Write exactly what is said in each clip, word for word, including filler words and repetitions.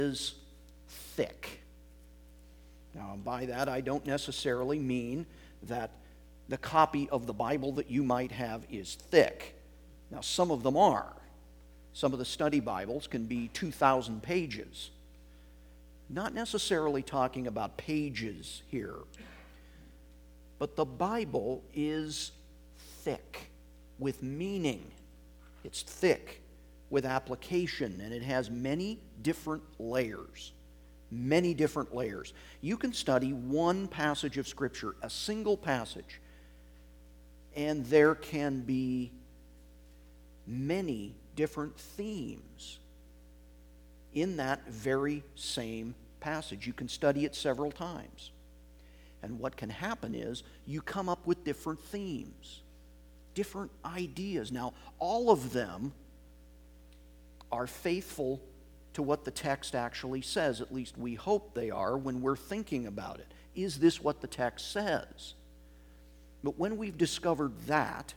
is thick. Now, by that, I don't necessarily mean that the copy of the Bible that you might have is thick. Now, some of them are. Some of the study Bibles can be two thousand pages. Not necessarily talking about pages here, but the Bible is thick with meaning. It's thick with application, and it has many different layers. Many different layers. You can study one passage of Scripture, a single passage, and there can be many different themes in that very same passage. You can study it several times. And what can happen is you come up with different themes, different ideas. Now, all of them are faithful to what the text actually says. At least we hope they are when we're thinking about it. Is this what the text says? But when we've discovered that,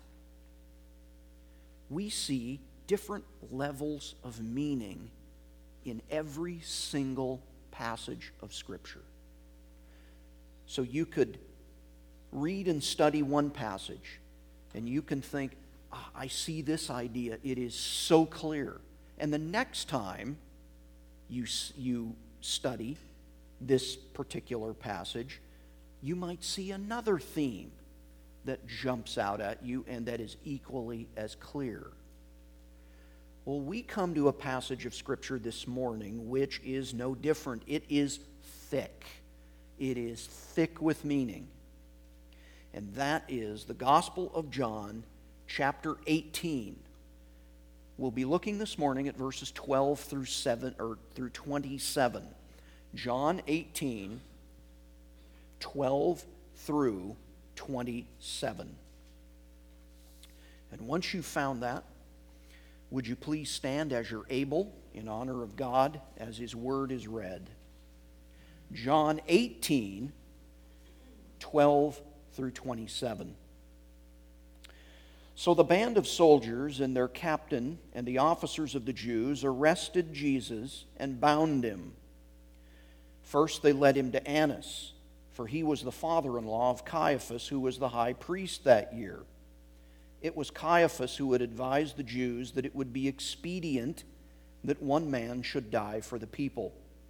we see different levels of meaning in every single passage of Scripture. So you could read and study one passage, and you can think, ah, I see this idea. It is so clear. And the next time you, you study this particular passage, you might see another theme that jumps out at you and that is equally as clear. Well, we come to a passage of Scripture this morning which is no different. It is thick. It is thick with meaning. And that is the Gospel of John, chapter eighteen. We'll be looking this morning at verses twelve through seven or through twenty-seven. John eighteen, twelve through twenty-seven. And once you've found that, would you please stand as you're able in honor of God as His Word is read. John eighteen, twelve through twenty-seven. So the band of soldiers and their captain and the officers of the Jews arrested Jesus and bound him. First they led him to Annas, for he was the father-in-law of Caiaphas, who was the high priest that year. It was Caiaphas who had advised the Jews that it would be expedient that one man should die for the people.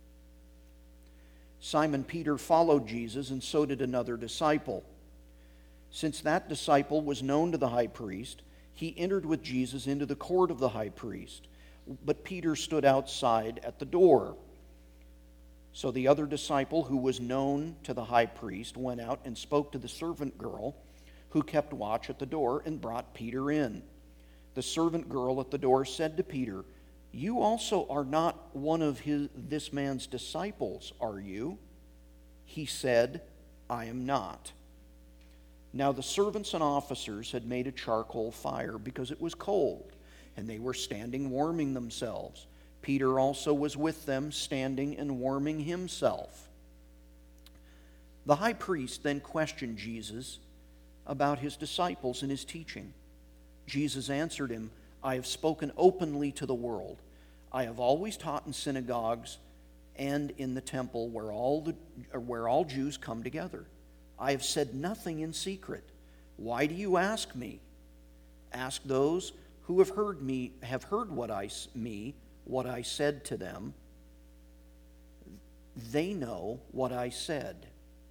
Simon Peter followed Jesus, and so did another disciple. Since that disciple was known to the high priest, he entered with Jesus into the court of the high priest. But Peter stood outside at the door. So the other disciple, who was known to the high priest, went out and spoke to the servant girl who kept watch at the door and brought Peter in. The servant girl at the door said to Peter, "You also are not one of his, this man's disciples, are you?" He said, "I am not." Now the servants and officers had made a charcoal fire because it was cold, and they were standing warming themselves. Peter also was with them, standing and warming himself. The high priest then questioned Jesus about his disciples and his teaching. Jesus answered him, "I have spoken openly to the world. I have always taught in synagogues and in the temple where all the where all Jews come together. I have said nothing in secret. Why do you ask me? Ask those who have heard me, have heard what I me, what I said to them. They know what I said."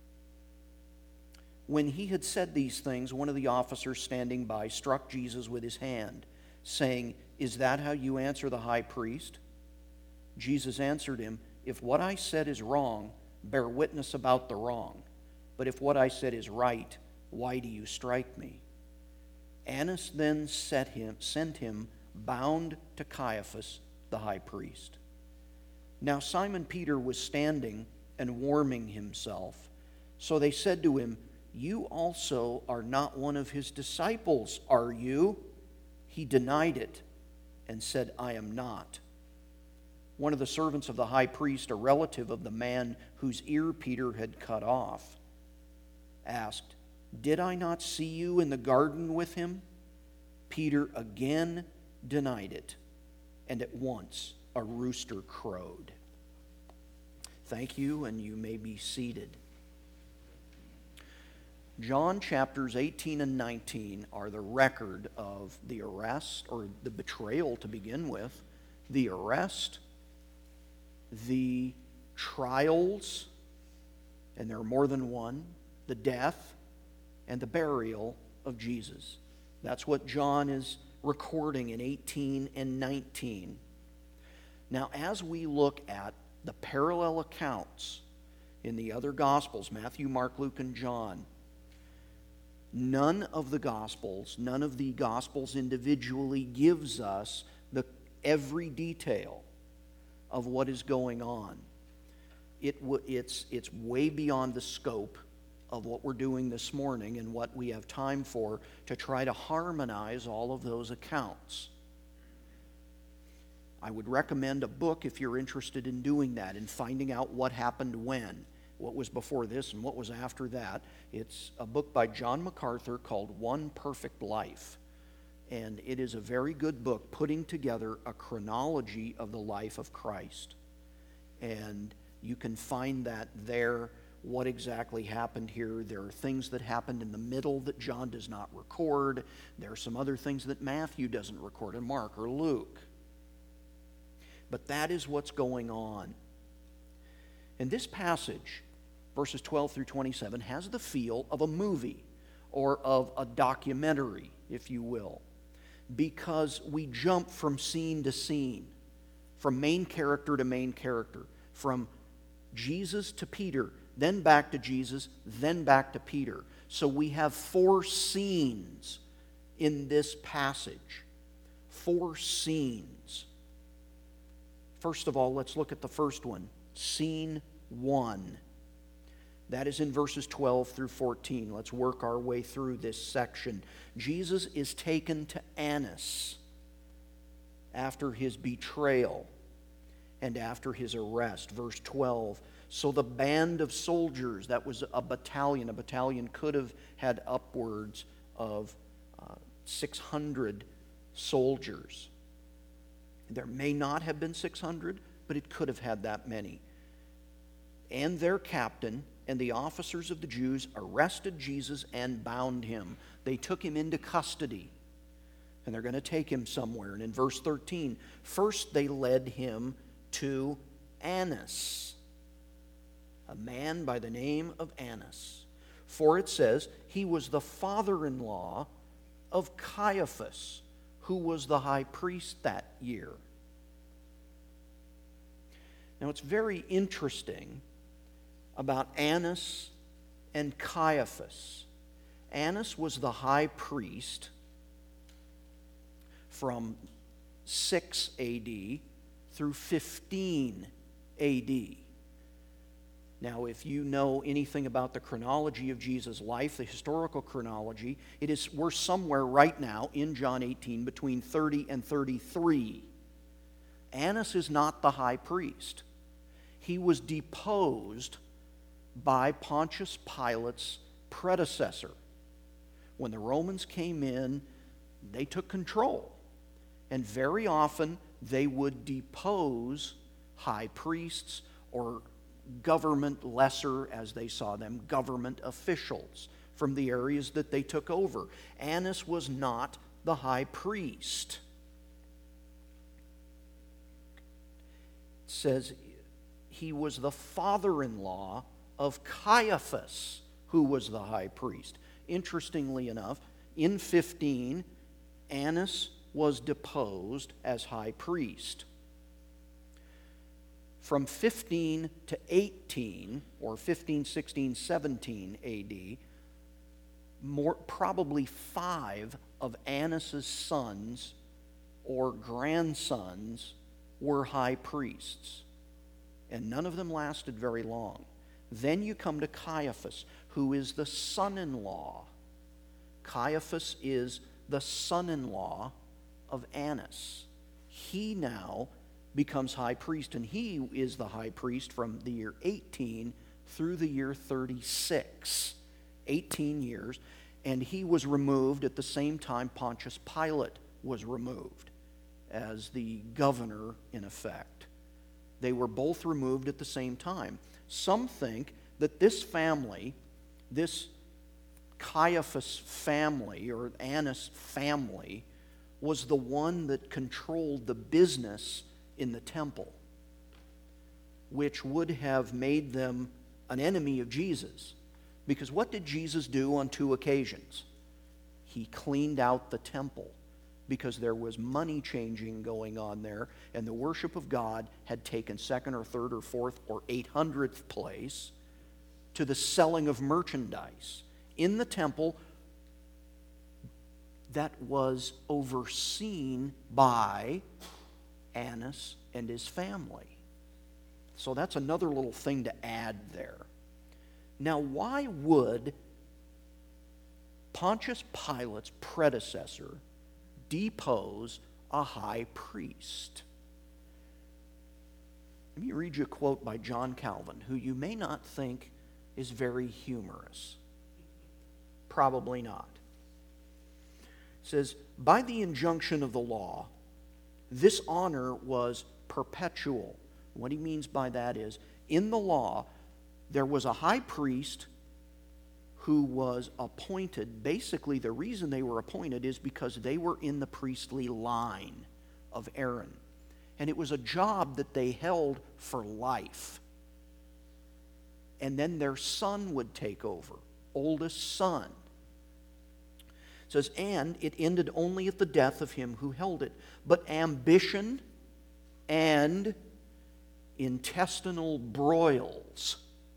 When he had said these things, one of the officers standing by struck Jesus with his hand, saying, "Is that how you answer the high priest?" Jesus answered him, "If what I said is wrong, bear witness about the wrong. But if what I said is right, why do you strike me?" Annas then set him, sent him bound to Caiaphas, the high priest. Now Simon Peter was standing and warming himself. So they said to him, "You also are not one of his disciples, are you?" He denied it and said, "I am not." One of the servants of the high priest, a relative of the man whose ear Peter had cut off, asked, "Did I not see you in the garden with him?" Peter again denied it, and at once a rooster crowed. Thank you, and you may be seated. John chapters eighteen and nineteen are the record of the arrest, or the betrayal to begin with, the arrest, the trials, and there are more than one, the death, and the burial of Jesus. That's what John is recording in eighteen and nineteen. Now, as we look at the parallel accounts in the other Gospels, Matthew, Mark, Luke, and John, none of the Gospels, none of the Gospels individually gives us the every detail of what is going on. It, it's, it's way beyond the scope of what we're doing this morning and what we have time for to try to harmonize all of those accounts. I would recommend a book if you're interested in doing that and finding out what happened when, what was before this and what was after that. It's a book by John MacArthur called One Perfect Life. And it is a very good book putting together a chronology of the life of Christ. And you can find that there, what exactly happened here. There are things that happened in the middle that John does not record. There are some other things that Matthew doesn't record, and Mark or Luke. But that is what's going on. And this passage, verses twelve through twenty-seven, has the feel of a movie or of a documentary, if you will, because we jump from scene to scene, from main character to main character, from Jesus to Peter, then back to Jesus, then back to Peter. So we have four scenes in this passage. Four scenes. First of all, let's look at the first one, scene one. That is in verses twelve through fourteen. Let's work our way through this section. Jesus is taken to Annas after his betrayal and after his arrest. Verse twelve. So the band of soldiers, that was a battalion. A battalion could have had upwards of uh, six hundred soldiers. There may not have been six hundred, but it could have had that many. And their captain and the officers of the Jews arrested Jesus and bound him. They took him into custody, and they're going to take him somewhere. And in verse thirteen, first they led him to Annas, a man by the name of Annas. For it says, he was the father-in-law of Caiaphas, who was the high priest that year. Now, it's very interesting about Annas and Caiaphas. Annas was the high priest from six A D through fifteen A D. Now, if you know anything about the chronology of Jesus' life, the historical chronology, it is we're somewhere right now in John eighteen between thirty and thirty-three. Annas is not the high priest. He was deposed by Pontius Pilate's predecessor. When the Romans came in, they took control. And very often they would depose high priests or government lesser, as they saw them, government officials from the areas that they took over. Annas was not the high priest. It says he was the father-in-law of Caiaphas, who was the high priest. Interestingly enough, in fifteen, Annas was deposed as high priest. From fifteen to eighteen, or fifteen, sixteen, seventeen A D, more, probably five of Annas' sons or grandsons were high priests. And none of them lasted very long. Then you come to Caiaphas, who is the son-in-law. Caiaphas is the son-in-law of Annas. He now becomes high priest, and he is the high priest from the year eighteen through the year thirty-six. eighteen years. And he was removed at the same time Pontius Pilate was removed as the governor, in effect. They were both removed at the same time. Some think that this family, this Caiaphas family or Annas family, was the one that controlled the business in the temple, which would have made them an enemy of Jesus. Because what did Jesus do on two occasions? He cleaned out the temple because there was money changing going on there, and the worship of God had taken second or third or fourth or eight hundredth place to the selling of merchandise in the temple that was overseen by Annas and his family. So that's another little thing to add there. Now, why would Pontius Pilate's predecessor depose a high priest? Let me read you a quote by John Calvin, who you may not think is very humorous. Probably not. It says, by the injunction of the law, this honor was perpetual. What he means by that is, in the law, there was a high priest who was appointed. Basically, the reason they were appointed is because they were in the priestly line of Aaron. And it was a job that they held for life. And then their son would take over, oldest son. It says, and it ended only at the death of him who held it. But ambition and intestinal broils.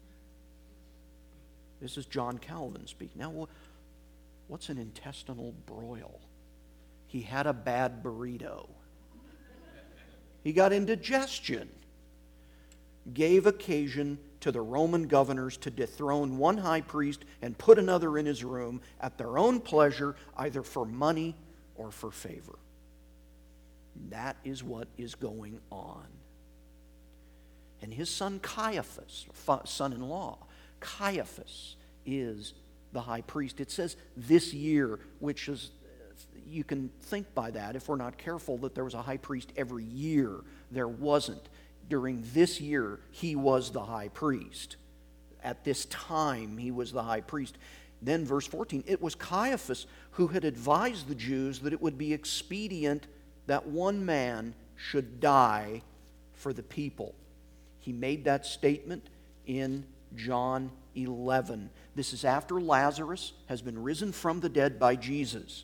This is John Calvin speaking. Now, what's an intestinal broil? He had a bad burrito. He got indigestion. Gave occasion to the Roman governors to dethrone one high priest and put another in his room at their own pleasure, either for money or for favor. That is what is going on. And his son Caiaphas, son-in-law, Caiaphas is the high priest. It says this year, which is, you can think by that, if we're not careful, that there was a high priest every year. There wasn't. During this year, he was the high priest. At this time, he was the high priest. Then verse fourteen, it was Caiaphas who had advised the Jews that it would be expedient that one man should die for the people. He made that statement in John eleven. This is after Lazarus has been risen from the dead by Jesus.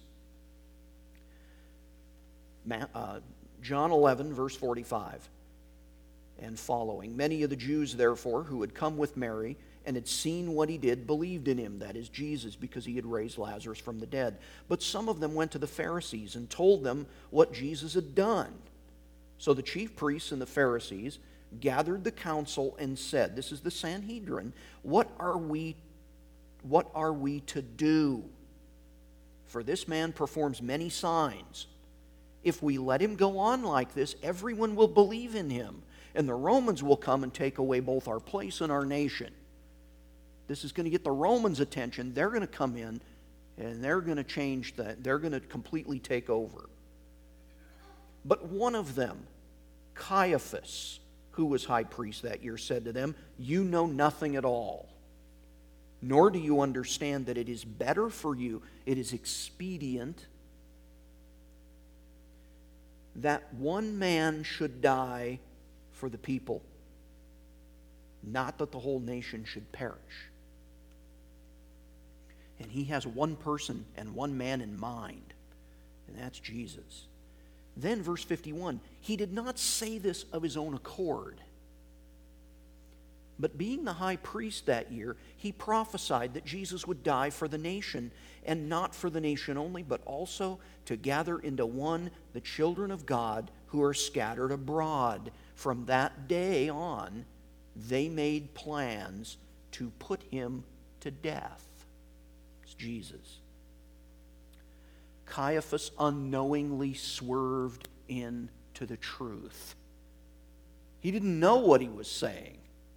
Uh, John eleven, verse forty-five and following. Many of the Jews, therefore, who had come with Mary and had seen what he did, believed in him, that is Jesus, because he had raised Lazarus from the dead. But some of them went to the Pharisees and told them what Jesus had done. So the chief priests and the Pharisees gathered the council and said, this is the Sanhedrin, what are we, what are we to do? For this man performs many signs. If we let him go on like this, everyone will believe in him, and the Romans will come and take away both our place and our nation. This is going to get the Romans' attention. They're going to come in, and they're going to change that. They're going to completely take over. But one of them, Caiaphas, who was high priest that year, said to them, you know nothing at all, nor do you understand that it is better for you, it is expedient that one man should die for the people, not that the whole nation should perish. And he has one person and one man in mind, and that's Jesus. Then verse fifty-one, he did not say this of his own accord, but being the high priest that year, he prophesied that Jesus would die for the nation, and not for the nation only, but also to gather into one the children of God who are scattered abroad. From that day on, they made plans to put him to death. It's Jesus. Caiaphas unknowingly swerved into the truth. He didn't know what he was saying.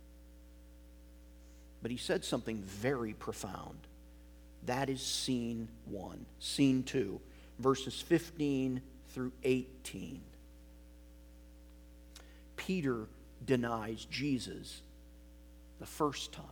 But he said something very profound. That is scene one. Scene two, verses fifteen through eighteen. Peter denies Jesus the first time.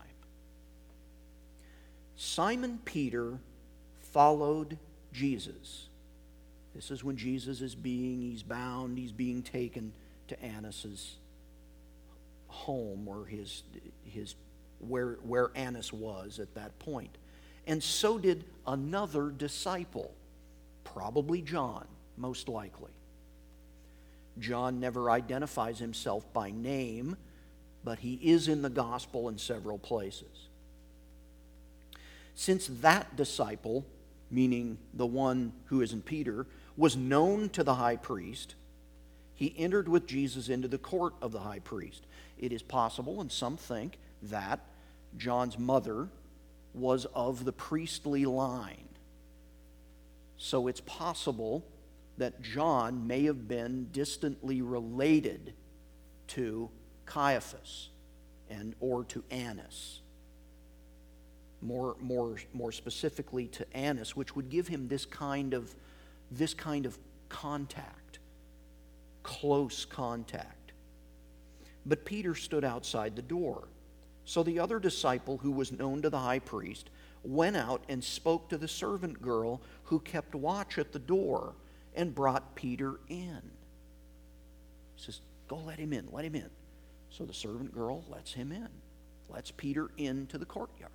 Simon Peter followed Jesus. This is when Jesus is being, he's bound, he's being taken to Annas' home, or his, his where, where Annas was at that point. And so did another disciple, probably John, most likely. John never identifies himself by name, but he is in the gospel in several places. Since that disciple, meaning the one who isn't Peter, was known to the high priest, he entered with Jesus into the court of the high priest. It is possible, and some think, that John's mother was of the priestly line. So it's possible that John may have been distantly related to Caiaphas and or to Annas. More, more, more specifically to Annas, which would give him this kind of, this kind of contact, close contact. But Peter stood outside the door. So the other disciple, who was known to the high priest, went out and spoke to the servant girl who kept watch at the door and brought Peter in. He says, "Go let him in, let him in." So the servant girl lets him in, lets Peter into the courtyard.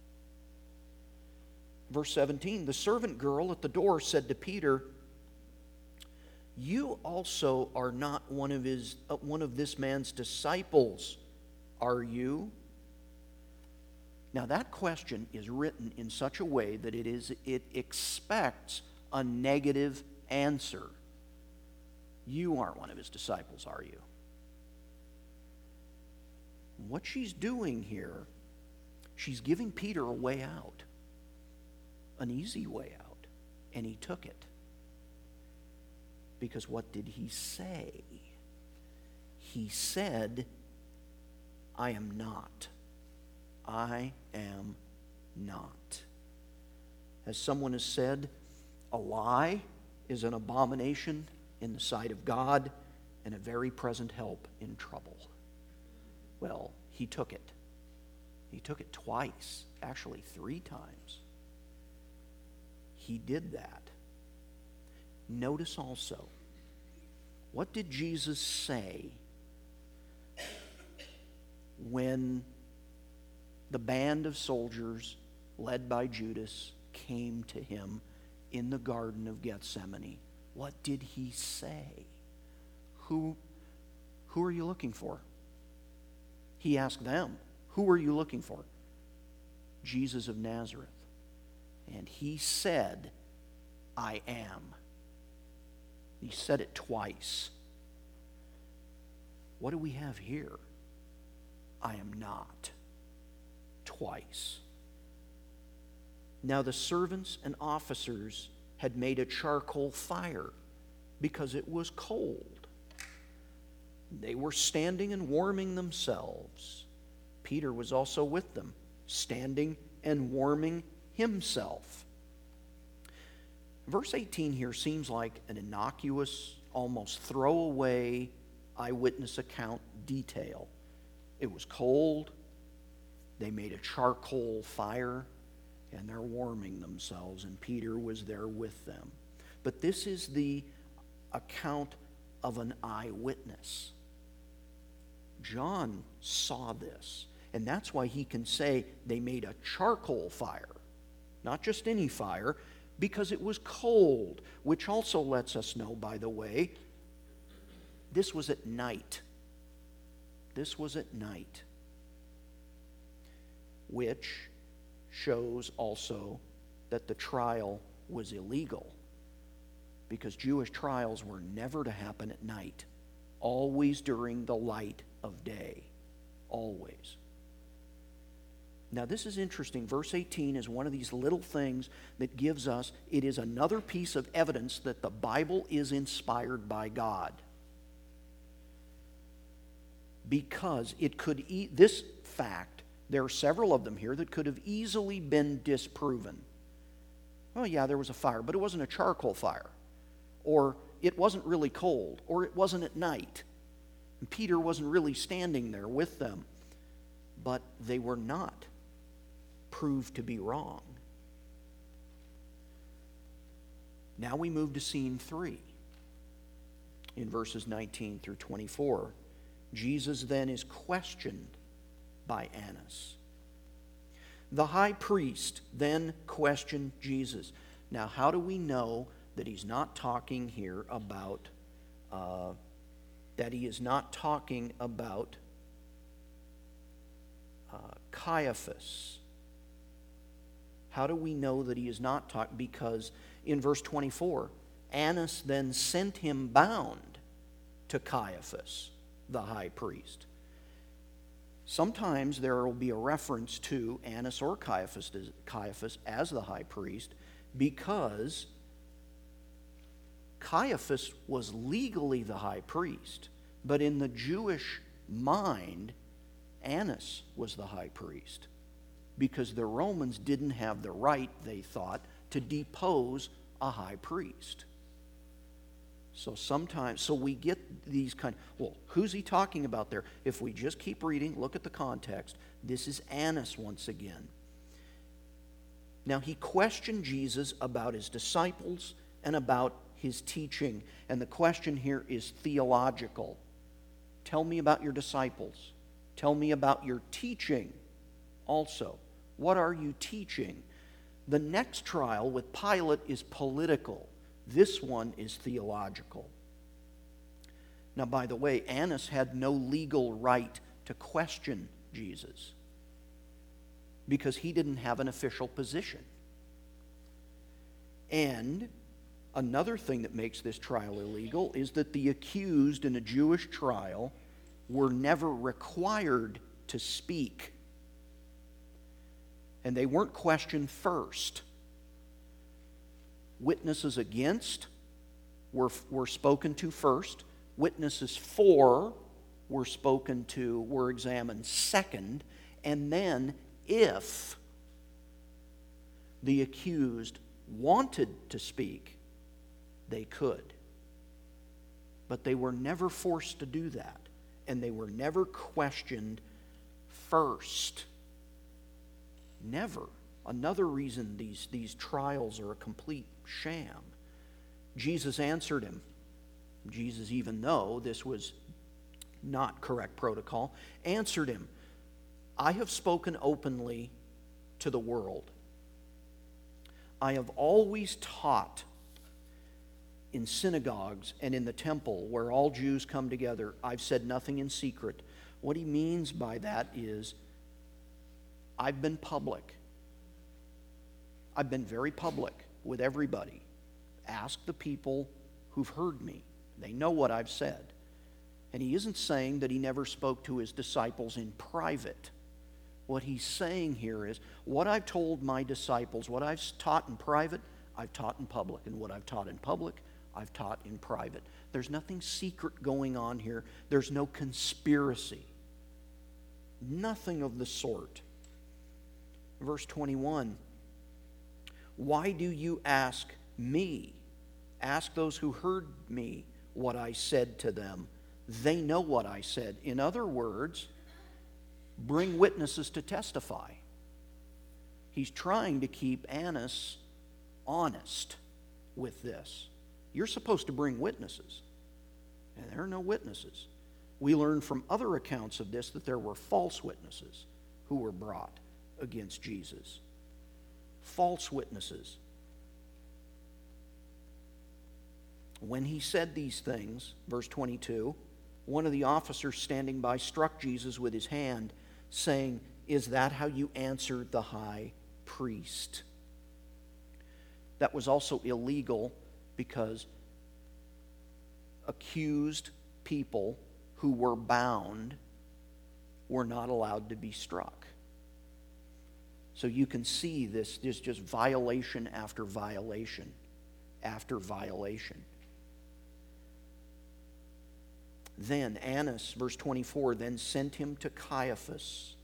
Verse seventeen, the servant girl at the door said to Peter, "You also are not one of his, uh, one of this man's disciples, are you?" Now that question is written in such a way that it is it expects a negative answer. You aren't one of his disciples, are you? What she's doing here, she's giving Peter a way out, an easy way out, and he took it. Because what did he say? He said, "I am not. I am not." As someone has said, a lie is an abomination in the sight of God and a very present help in trouble. Well, he took it. He took it twice, actually three times. He did that. Notice also, what did Jesus say when the band of soldiers led by Judas came to him in the Garden of Gethsemane? What did he say? Who, who are you looking for? He asked them, who are you looking for? Jesus of Nazareth. And he said, "I am." He said it twice. What do we have here? "I am not." Twice. Now the servants and officers had made a charcoal fire because it was cold. They were standing and warming themselves. Peter was also with them, standing and warming himself. Verse eighteen here seems like an innocuous, almost throwaway eyewitness account detail. It was cold. They made a charcoal fire, and they're warming themselves, and Peter was there with them. But this is the account of an eyewitness. John saw this, and that's why he can say they made a charcoal fire, not just any fire, because it was cold, which also lets us know, by the way, this was at night. This was at night. Which shows also that the trial was illegal, because Jewish trials were never to happen at night, always during the light of day, always. Now this is interesting. Verse eighteen is one of these little things that gives us, it is another piece of evidence that the Bible is inspired by God. Because it could, e- this fact, there are several of them here that could have easily been disproven. Well, yeah, there was a fire, but it wasn't a charcoal fire. Or it wasn't really cold. Or it wasn't at night. And Peter wasn't really standing there with them, but they were not proved to be wrong. Now we move to scene three. In verses nineteen through twenty-four, Jesus then is questioned by Annas. The high priest then questioned Jesus. Now, how do we know that he's not talking here about, uh, that he is not talking about uh, Caiaphas? How do we know that he is not talking? Because in verse twenty-four, Annas then sent him bound to Caiaphas, the high priest. Sometimes there will be a reference to Annas or Caiaphas, Caiaphas as the high priest, because Caiaphas was legally the high priest, but in the Jewish mind, Annas was the high priest, because the Romans didn't have the right, they thought, to depose a high priest. So sometimes, so we get these kind, well, who's he talking about there? If we just keep reading, look at the context. This is Annas once again. Now he questioned Jesus about his disciples and about his teaching. And the question here is theological. Tell me about your disciples. Tell me about your teaching also. What are you teaching? The next trial with Pilate is political. This one is theological. Now, by the way, Annas had no legal right to question Jesus because he didn't have an official position. And another thing that makes this trial illegal is that the accused in a Jewish trial were never required to speak. And they weren't questioned first. Witnesses against were, were spoken to first. Witnesses for were spoken to, were examined second. And then, if the accused wanted to speak, they could. But they were never forced to do that. And they were never questioned first. Never. Another reason these, these trials are a complete sham. Jesus answered him. Jesus, even though this was not correct protocol, answered him, I have spoken openly to the world. I have always taught in synagogues and in the temple where all Jews come together. I've said nothing in secret. What he means by that is, I've been public. I've been very public with everybody. Ask the people who've heard me. They know what I've said. And he isn't saying that he never spoke to his disciples in private. What he's saying here is, what I've told my disciples, what I've taught in private, I've taught in public. And what I've taught in public, I've taught in private. There's nothing secret going on here. There's no conspiracy. Nothing of the sort. Verse twenty-one. Why do you ask me? Ask those who heard me what I said to them. They know what I said. In other words, bring witnesses to testify. He's trying to keep Annas honest with this. You're supposed to bring witnesses, and there are no witnesses. We learn from other accounts of this that there were false witnesses who were brought against Jesus. False witnesses. When he said these things, verse twenty-two, one of the officers standing by struck Jesus with his hand, saying, is that how you answered the high priest? That was also illegal because accused people who were bound were not allowed to be struck. So you can see this, this just violation after violation after violation. Then Annas, verse twenty-four, then sent him to Caiaphas,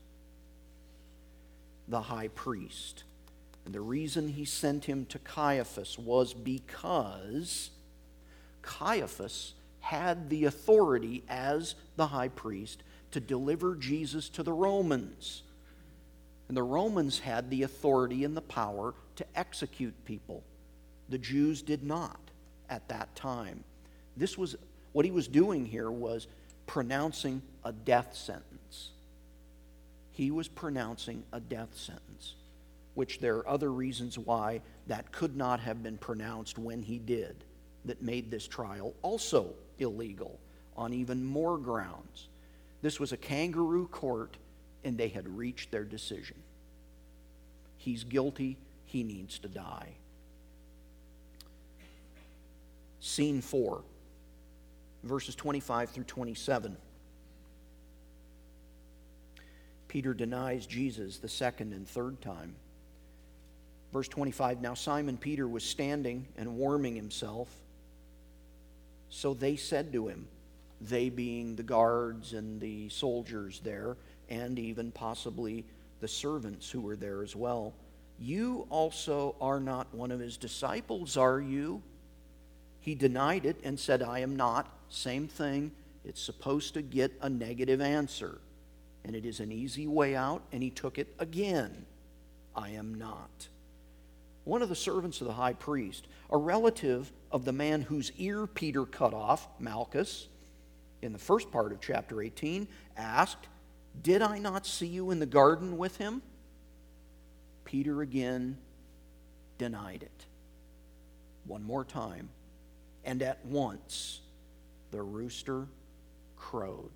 the high priest. And the reason he sent him to Caiaphas was because Caiaphas had the authority as the high priest to deliver Jesus to the Romans. And the Romans had the authority and the power to execute people. The Jews did not at that time. This was what he was doing here was pronouncing a death sentence. He was pronouncing a death sentence, which there are other reasons why that could not have been pronounced when he did, that made this trial also illegal on even more grounds. This was a kangaroo court, and they had reached their decision. He's guilty, he needs to die. Scene four, verses twenty-five through twenty-seven. Peter denies Jesus the second and third time. Verse twenty-five, now Simon Peter was standing and warming himself. So they said to him, they being the guards and the soldiers there, and even possibly the servants who were there as well, you also are not one of his disciples, are you? He denied it and said, I am not. Same thing. It's supposed to get a negative answer. And it is an easy way out, and he took it again. I am not. One of the servants of the high priest, a relative of the man whose ear Peter cut off, Malchus, in the first part of chapter eighteen, asked, did I not see you in the garden with him? Peter again denied it. One more time. And at once the rooster crowed.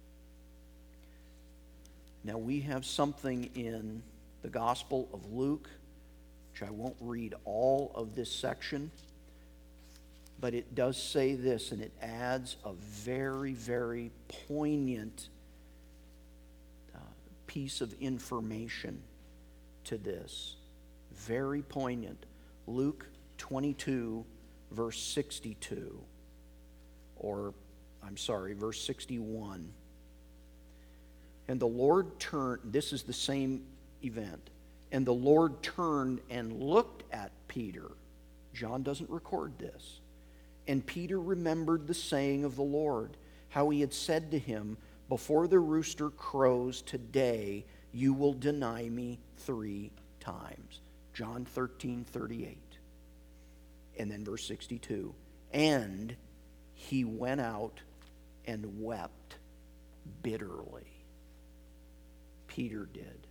Now we have something in the Gospel of Luke, which I won't read all of this section, but it does say this, and it adds a very, very poignant uh, piece of information to this. Very poignant. Luke twenty-two, verse sixty-two, or, I'm sorry, verse sixty-one. And the Lord turned, this is the same event, and the Lord turned and looked at Peter. John doesn't record this. And Peter remembered the saying of the Lord, how he had said to him, before the rooster crows today, you will deny me three times. John thirteen thirty-eight. And then verse sixty-two. And he went out and wept bitterly. Peter did.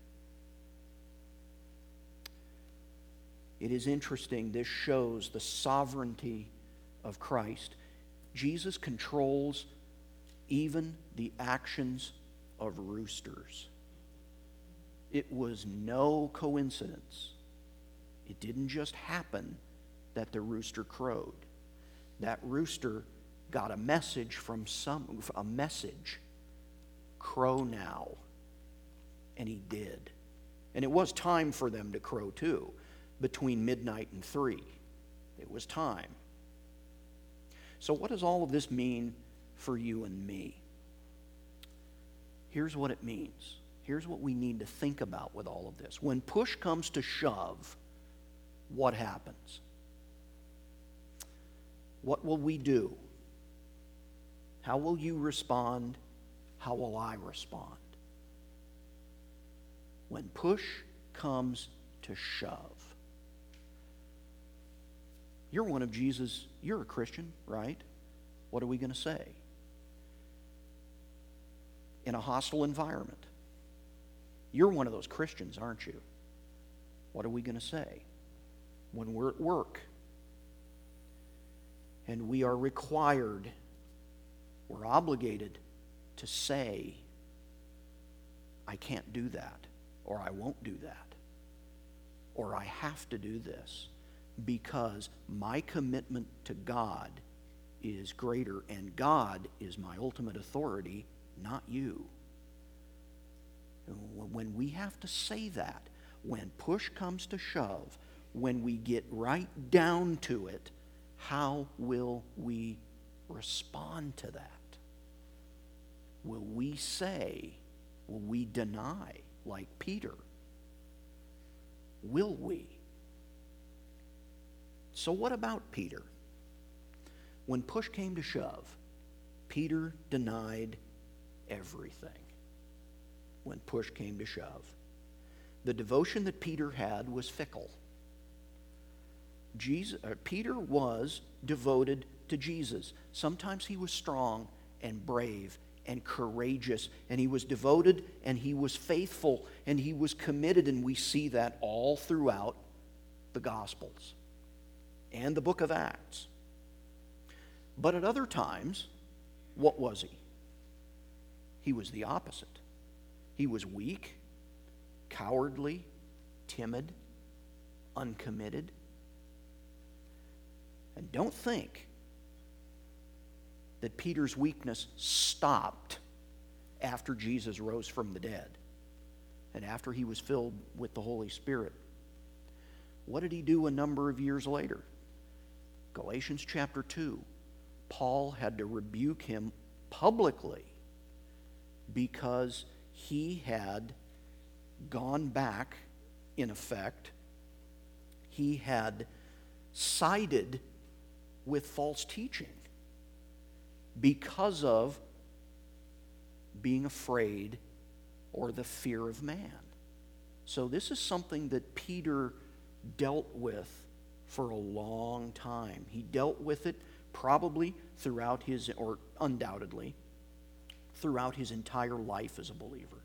It is interesting. This shows the sovereignty of Christ. Jesus controls even the actions of roosters. It was no coincidence. It didn't just happen that the rooster crowed. That rooster got a message from some, a message. Crow now. And he did. And it was time for them to crow too, between midnight and three. It was time. So what does all of this mean for you and me? Here's what it means. Here's what we need to think about with all of this. When push comes to shove, what happens? What will we do? How will you respond? How will I respond? When push comes to shove. You're one of Jesus, you're a Christian, right? What are we going to say? In a hostile environment. You're one of those Christians, aren't you? What are we going to say? When we're at work and we are required, we're obligated to say, I can't do that, or I won't do that, or I have to do this because my commitment to God is greater and God is my ultimate authority, not you. When we have to say that, when push comes to shove, when we get right down to it, how will we respond to that? Will we say, will we deny like Peter? Will we? So what about Peter? When push came to shove, Peter denied everything when push came to shove. The devotion that Peter had was fickle. Jesus, uh, Peter was devoted to Jesus. Sometimes he was strong and brave and courageous, and he was devoted and he was faithful and he was committed, and we see that all throughout the Gospels and the book of Acts. But at other times, what was he? He was the opposite. He was weak, cowardly, timid, uncommitted. And don't think that Peter's weakness stopped after Jesus rose from the dead and after he was filled with the Holy Spirit. What did he do a number of years later? Galatians chapter two. Paul had to rebuke him publicly because he had gone back, in effect. He had sided with false teaching because of being afraid or the fear of man. So this is something that Peter dealt with for a long time. He dealt with it probably throughout his, or undoubtedly, throughout his entire life as a believer.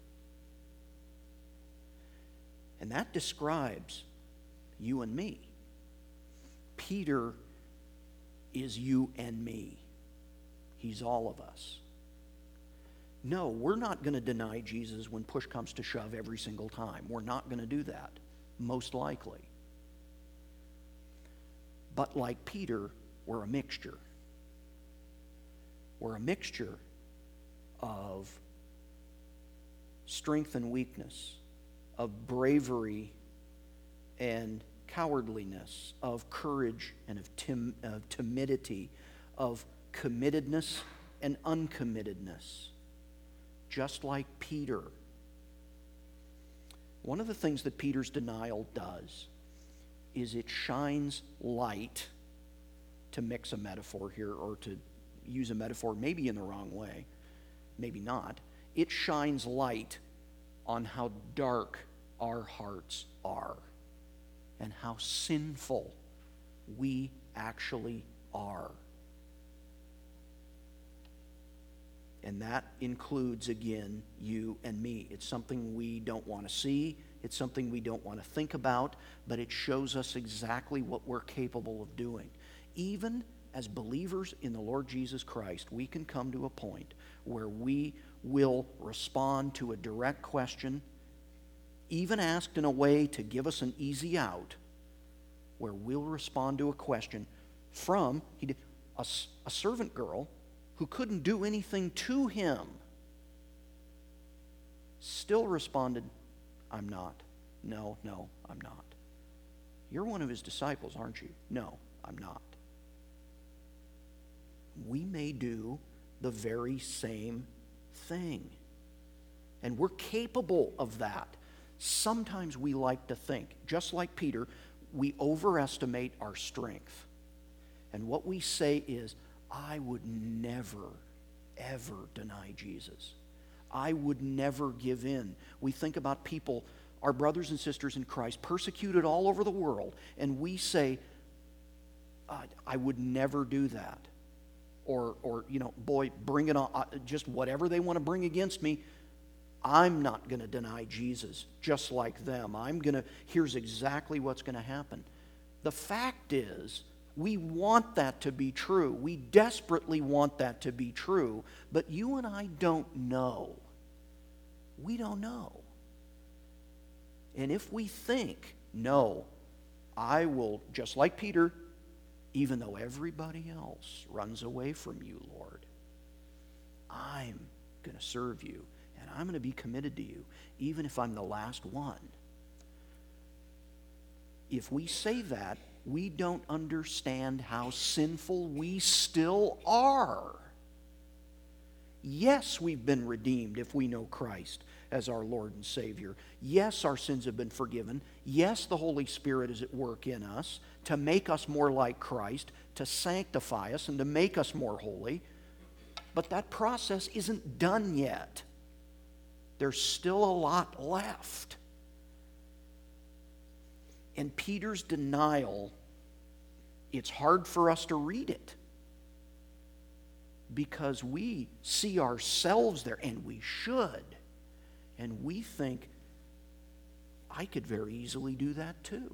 And that describes you and me. Peter is you and me. He's all of us. No, we're not going to deny Jesus when push comes to shove every single time. We're not going to do that, most likely. But like Peter, we're a mixture. We're a mixture of strength and weakness, of bravery and cowardliness, of courage and of, tim- of timidity, of committedness and uncommittedness. Just like Peter. One of the things that Peter's denial does is it shines light, to mix a metaphor here, or to use a metaphor maybe in the wrong way, maybe not. It shines light on how dark our hearts are and how sinful we actually are. And that includes, again, you and me. It's something we don't want to see. It's something we don't want to think about, but it shows us exactly what we're capable of doing. Even as believers in the Lord Jesus Christ, we can come to a point where we will respond to a direct question, even asked in a way to give us an easy out, where we'll respond to a question from a, a servant girl who couldn't do anything to him, still responded, I'm not. No, no, I'm not. You're one of his disciples, aren't you? No, I'm not. We may do the very same thing. And we're capable of that. Sometimes we like to think, just like Peter, we overestimate our strength. And what we say is, I would never, ever deny Jesus. I would never give in. We think about people, our brothers and sisters in Christ, persecuted all over the world, and we say, uh, I would never do that. Or, or you know, boy, bring it on, uh, just whatever they want to bring against me, I'm not going to deny Jesus just like them. I'm going to, here's exactly what's going to happen. The fact is, we want that to be true. We desperately want that to be true, but you and I don't know. We don't know. And if we think, no, I will, just like Peter, even though everybody else runs away from you, Lord, I'm going to serve you, and I'm going to be committed to you, even if I'm the last one. If we say that, we don't understand how sinful we still are. Yes, we've been redeemed if we know Christ as our Lord and Savior. Yes, our sins have been forgiven. Yes, the Holy Spirit is at work in us to make us more like Christ, to sanctify us, and to make us more holy. But that process isn't done yet. There's still a lot left. And Peter's denial, it's hard for us to read it because we see ourselves there, and we should. And we think, I could very easily do that too.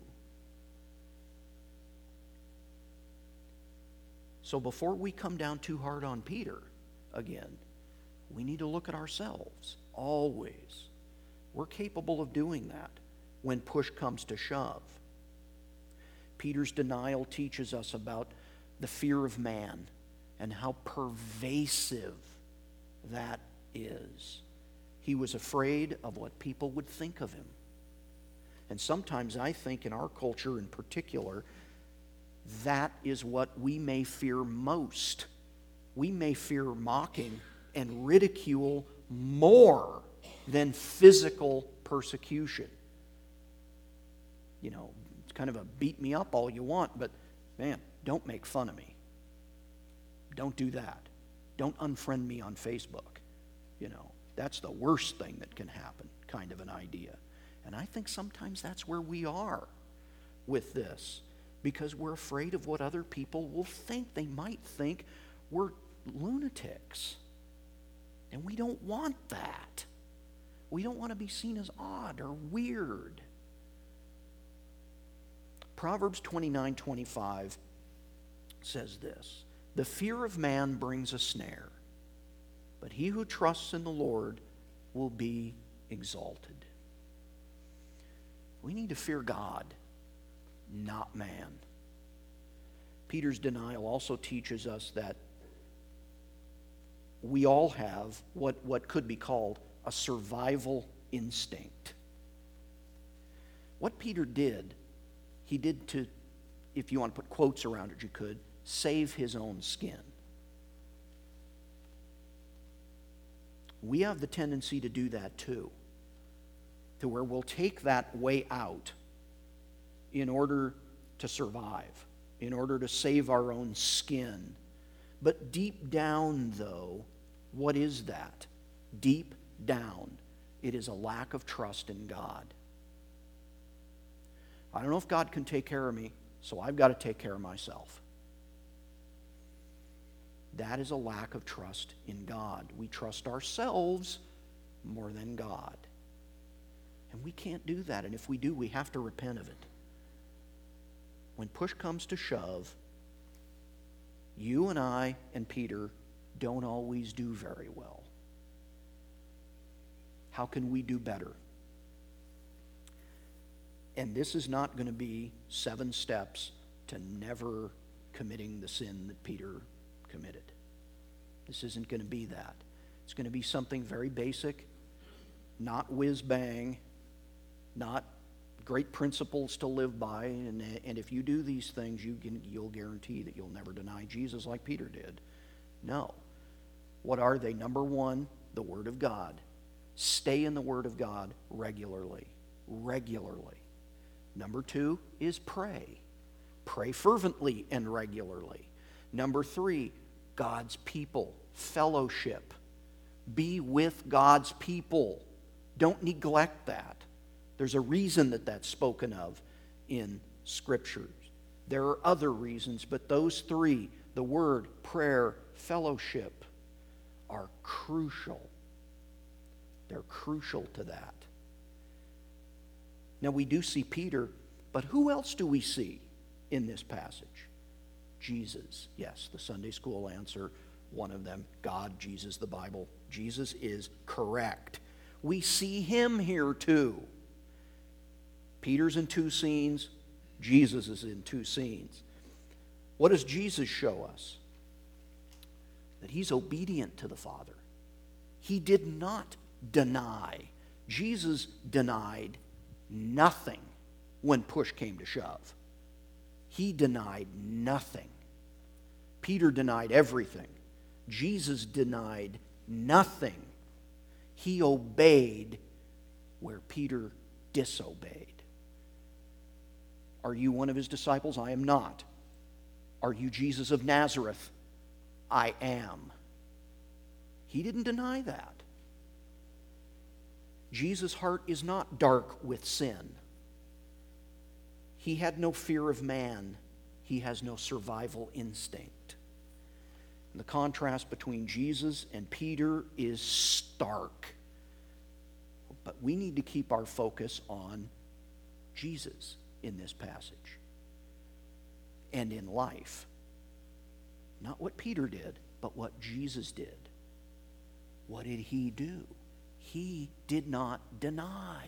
So before we come down too hard on Peter again, we need to look at ourselves always. We're capable of doing that when push comes to shove. Peter's denial teaches us about the fear of man and how pervasive that is. He was afraid of what people would think of him. And sometimes I think in our culture in particular, that is what we may fear most. We may fear mocking and ridicule more than physical persecution. You know, it's kind of a beat me up all you want, but man, don't make fun of me. Don't do that. Don't unfriend me on Facebook. You know, that's the worst thing that can happen, kind of an idea. And I think sometimes that's where we are with this, because we're afraid of what other people will think. They might think we're lunatics. And we don't want that. We don't want to be seen as odd or weird. Proverbs twenty-nine twenty-five says this: the fear of man brings a snare, but he who trusts in the Lord will be exalted. We need to fear God, not man. Peter's denial also teaches us that we all have what, what could be called a survival instinct. What Peter did, he did to, if you want to put quotes around it, you could, save his own skin. We have the tendency to do that too, to where we'll take that way out in order to survive, in order to save our own skin. But deep down, though, what is that? Deep down, it is a lack of trust in God. I don't know if God can take care of me, so I've got to take care of myself. That is a lack of trust in God. We trust ourselves more than God. And we can't do that. And if we do, we have to repent of it. When push comes to shove, you and I and Peter don't always do very well. How can we do better? And this is not going to be seven steps to never committing the sin that Peter committed. This isn't going to be that. It's going to be something very basic, not whiz-bang, not great principles to live by, and, and if you do these things, you can, you'll guarantee that you'll never deny Jesus like Peter did. No. What are they? Number one, the Word of God. Stay in the Word of God regularly. Regularly. Number two is pray. Pray fervently and regularly. Number three, God's people. Fellowship. Be with God's people. Don't neglect that. There's a reason that that's spoken of in Scriptures. There are other reasons, but those three, the Word, prayer, fellowship, are crucial. They're crucial to that. Now we do see Peter, but who else do we see in this passage? Jesus. Yes, the Sunday school answer, one of them, God, Jesus, the Bible. Jesus is correct. We see him here too. Peter's in two scenes. Jesus is in two scenes. What does Jesus show us? That he's obedient to the Father. He did not deny. Jesus denied nothing when push came to shove. He denied nothing. Peter denied everything. Jesus denied nothing. He obeyed where Peter disobeyed. Are you one of his disciples? I am not. Are you Jesus of Nazareth? I am. He didn't deny that. Jesus' heart is not dark with sin. He had no fear of man. He has no survival instinct. And the contrast between Jesus and Peter is stark. But we need to keep our focus on Jesus in this passage and in life. Not what Peter did, but what Jesus did. What did he do? He did not deny.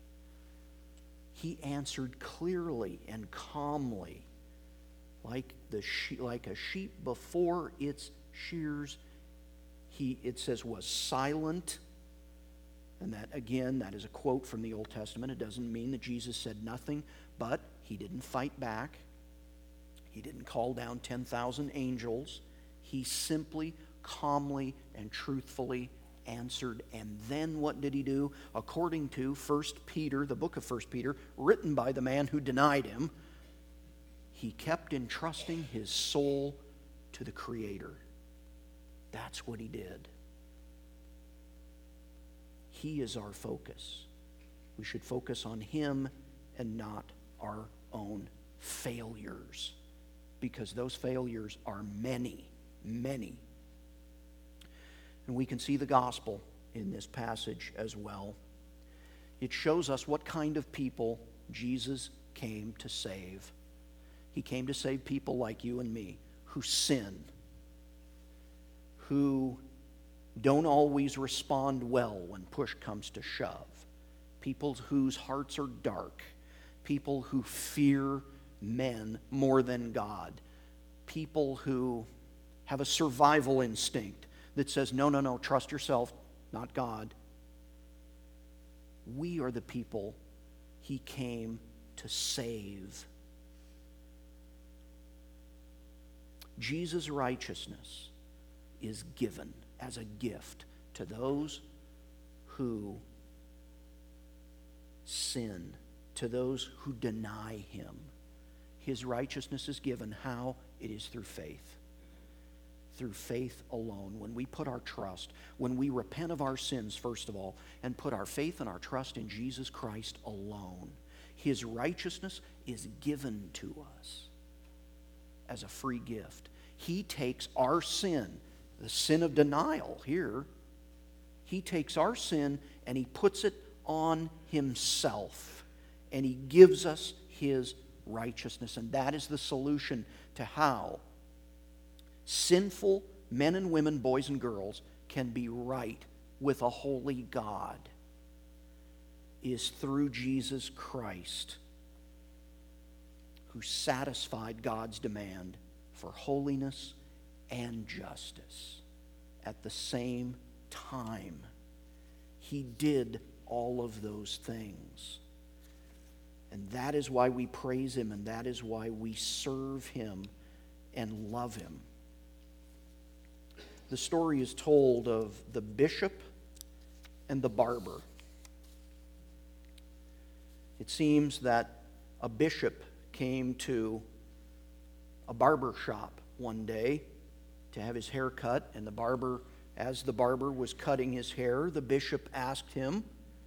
He answered clearly and calmly, like the she, like a sheep before its shears. He, it says, was silent. And that, again, that is a quote from the Old Testament. It doesn't mean that Jesus said nothing, but he didn't fight back. He didn't call down ten thousand angels. He simply, calmly, and truthfully answered. And then what did he do? According to First Peter, the book of First Peter, written by the man who denied him, he kept entrusting his soul to the Creator. That's what he did. He is our focus. We should focus on him and not our own failures, because those failures are many, many. And we can see the gospel in this passage as well. It shows us what kind of people Jesus came to save. He came to save people like you and me who sin, who don't always respond well when push comes to shove, people whose hearts are dark, people who fear men more than God, people who have a survival instinct that says, no, no, no, trust yourself, not God. We are the people he came to save. Jesus' righteousness is given as a gift to those who sin, to those who deny him. His righteousness is given. How? It is through faith. Through faith alone. When we put our trust, when we repent of our sins, first of all, and put our faith and our trust in Jesus Christ alone, his righteousness is given to us as a free gift. He takes our sin, the sin of denial here, he takes our sin and he puts it on himself, and he gives us his righteousness. And that is the solution to how sinful men and women, boys and girls, can be right with a holy God, is through Jesus Christ, who satisfied God's demand for holiness and justice at the same time. He did all of those things. And that is why we praise him, and that is why we serve him and love him. The story is told of the bishop and the barber. It seems that a bishop came to a barber shop one day to have his hair cut, and the barber, as the barber was cutting his hair, the bishop asked him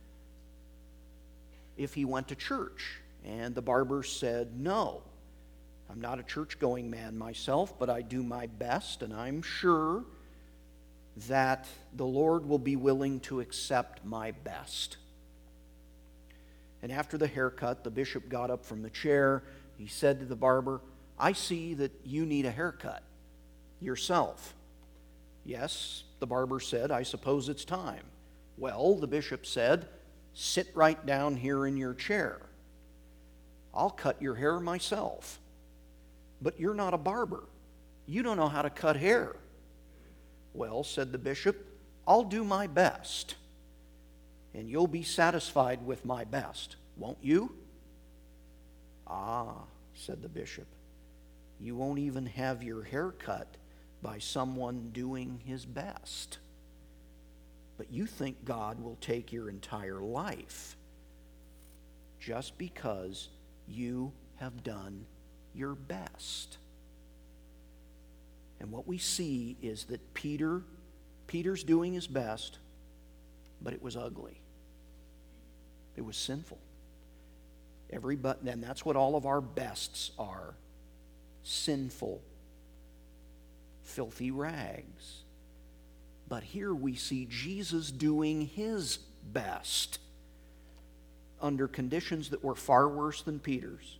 if he went to church. And the barber said, no, I'm not a church-going man myself, but I do my best, and I'm sure that the Lord will be willing to accept my best. And after the haircut, the bishop got up from the chair. He said to the barber, I see that you need a haircut yourself. Yes, the barber said, I suppose it's time. Well, the bishop said, sit right down here in your chair. I'll cut your hair myself. But you're not a barber. You don't know how to cut hair. Well, said the bishop, I'll do my best. And you'll be satisfied with my best, won't you? Ah, said the bishop, you won't even have your hair cut by someone doing his best. But you think God will take your entire life just because you have done your best. And what we see is that Peter, Peter's doing his best, but it was ugly. It was sinful. Every button, and that's what all of our bests are. Sinful, filthy rags. But here we see Jesus doing his best under conditions that were far worse than Peter's.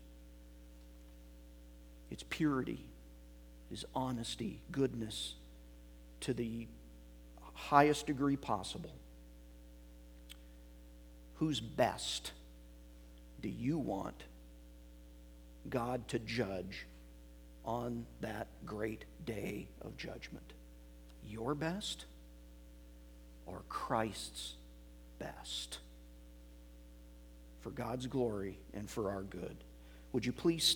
It's purity, his honesty, goodness to the highest degree possible. Whose best do you want God to judge on that great day of judgment? Your best or Christ's best? For God's glory and for our good. Would you please